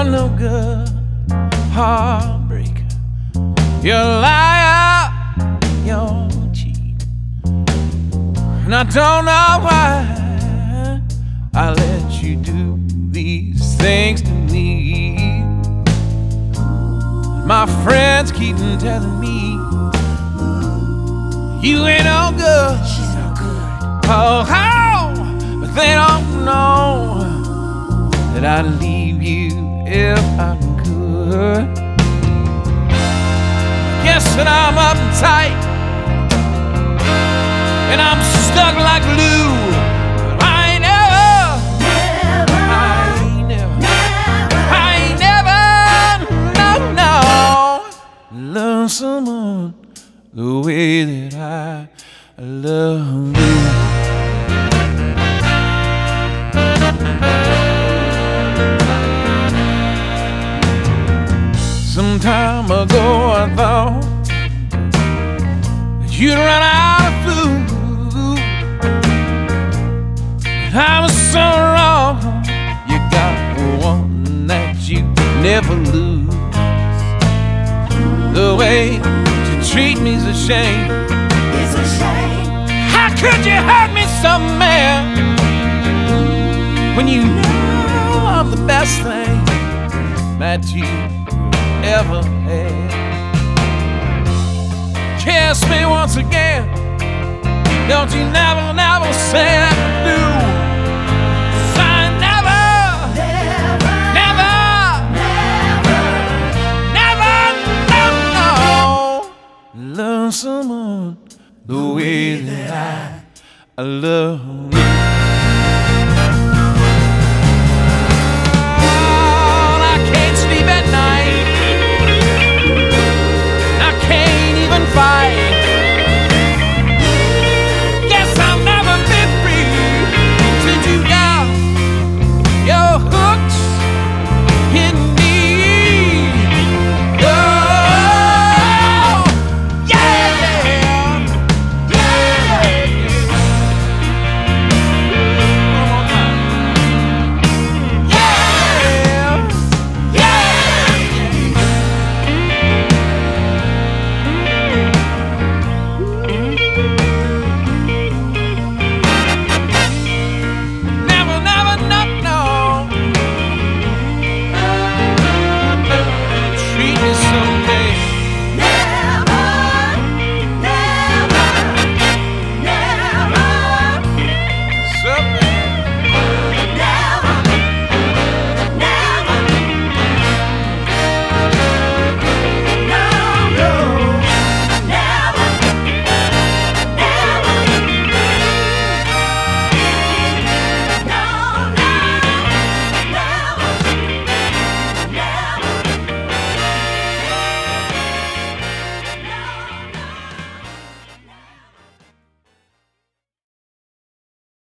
You're no good, heartbreaker. You're a liar, you're a cheat. And I don't know why I let you do these things to me. My friends keep telling me you ain't no good. She's no good. Oh, but they don't know that I'd leave you if I could. Guess that I'm uptight and I'm stuck like glue. But I ain't never love someone the way that I love you. Some time ago I thought that you'd run out of food. I was so wrong. You got one that you never lose. The way you treat me's a shame. It's a shame. How could you hurt me so, man? When you know I'm the best thing that you ever had. Kiss me once again. Don't you never, never say I do. 'Cause I never love someone the way that I love you.